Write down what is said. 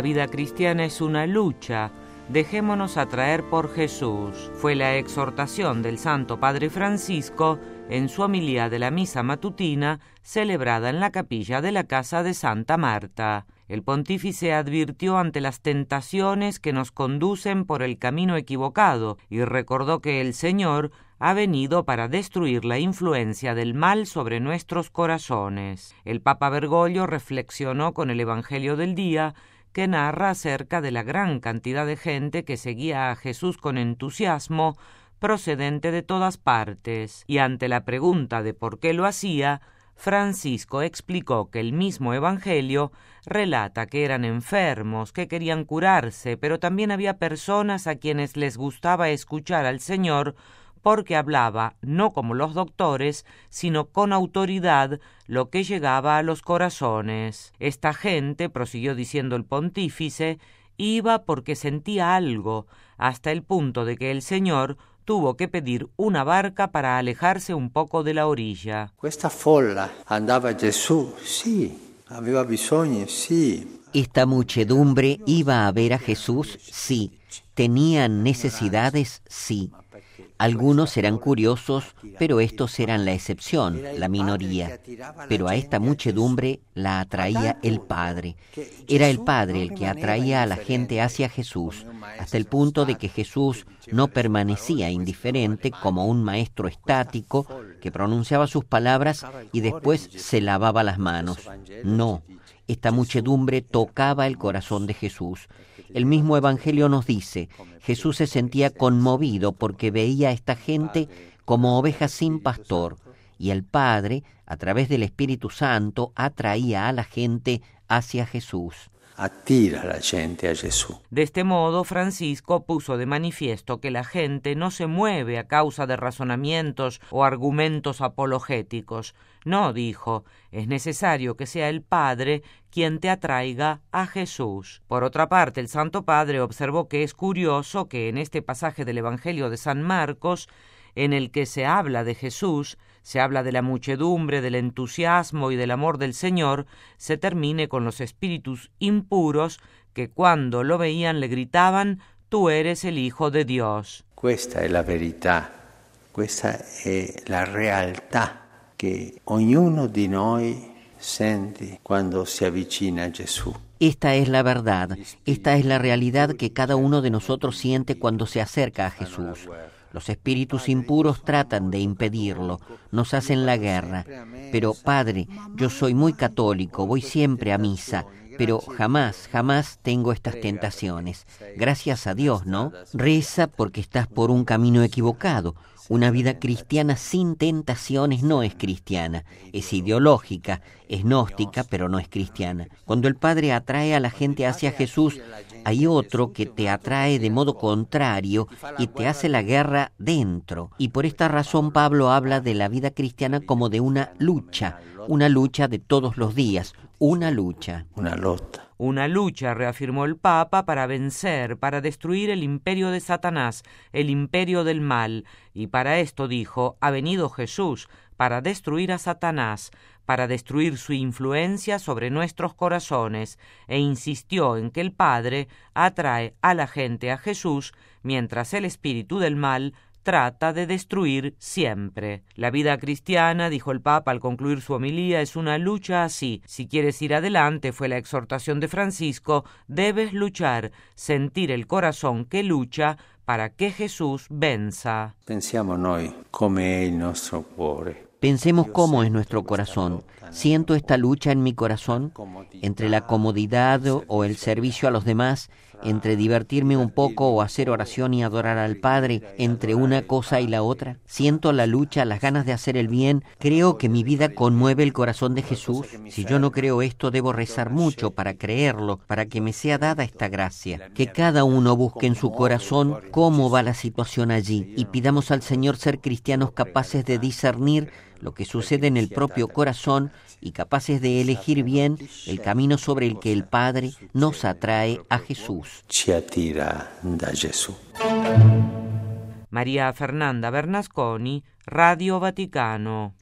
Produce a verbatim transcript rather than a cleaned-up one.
La vida cristiana es una lucha. Dejémonos atraer por Jesús. Fue la exhortación del Santo Padre Francisco en su homilía de la misa matutina celebrada en la capilla de la casa de Santa Marta. El pontífice advirtió ante las tentaciones que nos conducen por el camino equivocado y recordó que el Señor ha venido para destruir la influencia del mal sobre nuestros corazones. El Papa Bergoglio reflexionó con el Evangelio del día, que narra acerca de la gran cantidad de gente que seguía a Jesús con entusiasmo, procedente de todas partes, y ante la pregunta de por qué lo hacía, Francisco explicó que el mismo Evangelio relata que eran enfermos, que querían curarse, pero también había personas a quienes les gustaba escuchar al Señor porque hablaba no como los doctores, sino con autoridad, lo que llegaba a los corazones. Esta gente, prosiguió diciendo el pontífice, iba porque sentía algo, hasta el punto de que el Señor tuvo que pedir una barca para alejarse un poco de la orilla. Questa folla andava a Gesù, sì, aveva bisogno, sì. Esta muchedumbre iba a ver a Jesús, sí. Tenían necesidades, sí. Algunos eran curiosos, pero estos eran la excepción, la minoría. Pero a esta muchedumbre la atraía el Padre. Era el Padre el que atraía a la gente hacia Jesús, hasta el punto de que Jesús no permanecía indiferente como un maestro estático que pronunciaba sus palabras y después se lavaba las manos. No, esta muchedumbre tocaba el corazón de Jesús. El mismo Evangelio nos dice, Jesús se sentía conmovido porque veía a esta gente como ovejas sin pastor, y el Padre, a través del Espíritu Santo, atraía a la gente hacia Jesús. Attira la gente a Jesús. De este modo, Francisco puso de manifiesto que la gente no se mueve a causa de razonamientos o argumentos apologéticos. No, dijo, es necesario que sea el Padre quien te atraiga a Jesús. Por otra parte, el Santo Padre observó que es curioso que en este pasaje del Evangelio de San Marcos, en el que se habla de Jesús, se habla de la muchedumbre, del entusiasmo y del amor del Señor, se termine con los espíritus impuros que cuando lo veían le gritaban, «Tú eres el Hijo de Dios». Questa è la verità, questa è la realtà che ognuno di noi sente quando si avvicina a Gesù. Esta es la verdad, esta es la realidad que cada uno de nosotros siente cuando se acerca a Jesús. Los espíritus impuros tratan de impedirlo, nos hacen la guerra. Pero, Padre, yo soy muy católico, voy siempre a misa, pero jamás, jamás tengo estas tentaciones. Gracias a Dios, ¿no? Reza porque estás por un camino equivocado. Una vida cristiana sin tentaciones no es cristiana, es ideológica, es gnóstica, pero no es cristiana. Cuando el Padre atrae a la gente hacia Jesús, hay otro que te atrae de modo contrario y te hace la guerra dentro. Y por esta razón Pablo habla de la vida cristiana como de una lucha, una lucha de todos los días, una lucha. Una lotta. Una lucha, reafirmó el Papa, para vencer, para destruir el imperio de Satanás, el imperio del mal. Y para esto, dijo, ha venido Jesús, para destruir a Satanás, para destruir su influencia sobre nuestros corazones, e insistió en que el Padre atrae a la gente a Jesús, mientras el espíritu del mal trata de destruir siempre. La vida cristiana, dijo el Papa al concluir su homilía, es una lucha así. Si quieres ir adelante, fue la exhortación de Francisco, debes luchar, sentir el corazón que lucha para que Jesús venza. Pensiamo noi come è il nostro cuore. Pensemos cómo es nuestro corazón. Siento esta lucha en mi corazón, entre la comodidad o el servicio a los demás, entre divertirme un poco o hacer oración y adorar al Padre, entre una cosa y la otra. Siento la lucha, las ganas de hacer el bien. Creo que mi vida conmueve el corazón de Jesús. Si yo no creo esto, debo rezar mucho para creerlo, para que me sea dada esta gracia. Que cada uno busque en su corazón cómo va la situación allí y pidamos al Señor ser cristianos capaces de discernir lo que sucede en el propio corazón y capaces de elegir bien el camino sobre el que el Padre nos atrae a Jesús. Ci attira da Gesù. María Fernanda Bernasconi, Radio Vaticano.